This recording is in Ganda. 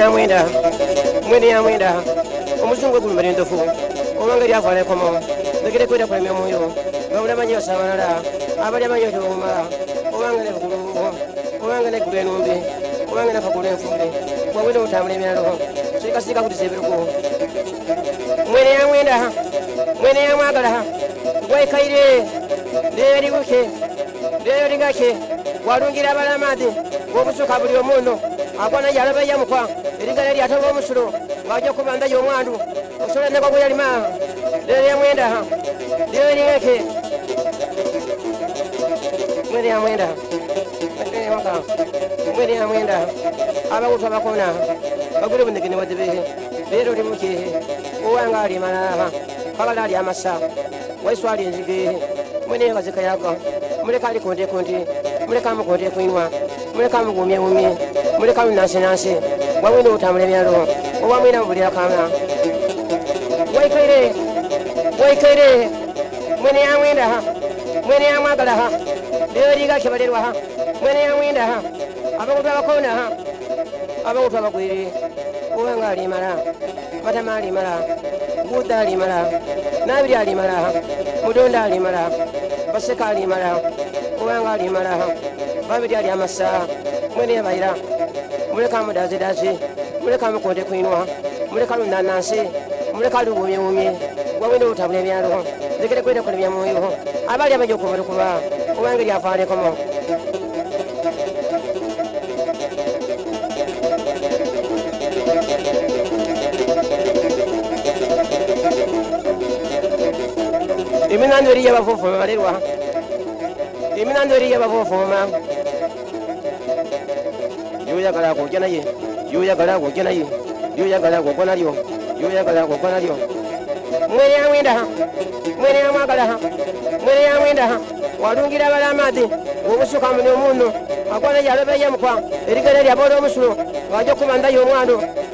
mwene ya mwenda omuzungu gulu marindofu obanga lyavala komo legere kwenda kwa myoyo bawula manyo sabalala abali manyo tuma obanga ne gulu obanga ne gulu enumbi obanga na kagulu enfumbe wawenda utambule myalo sika kutiseberuko mwene ya mwagala gwekaire leeri buke leeri ngake walungira abalamadi obusuka buli omuno agwana yalaba yamukwa eringana lyataba omusulo ngajja kubanda y'omwandu osobola ne bagwe yalima leeri ya mwenda leeri ngake mwene ya mwenda abawutu abakona bagule bunegene wadebehe leero limuke owanga ali malaba kabala ali amasa waiswali enzige mwene ngazika yaga muleka ali konde muleka mukonde kuinwa muleka mugumye muleka lunanse wawene utambule byalo owamwina mubulira kamna waikaire mwene ya mwagala leero liga kebalerwa mwene ya mwenda abawutu abakona abawutu abagwire owanga alimala matama alimala buda alimala nabiri alimala mudonda alimala baseka alimala owanga alimala babiri ali amasa mwene yabaira muleka mudazidazi muleka mukonde kuinwa muleka lunanansi muleka lugumye wawene utabule byalo lekere kwenda kulibya moyo abali abajo kuba owanga lyafale komo Iminando eriya bavuvuma balerwa iminando eriya bavuvuma yoyagala kujja naye yoyagala kujja naye yoyagala kugwa nalyo mwene ya mwagala mwene ya mwenda walungira abalamadi obusuka muni omuno agwana yalaba yamukwa erigana lyabola omusulo wajja kumanda y'omwando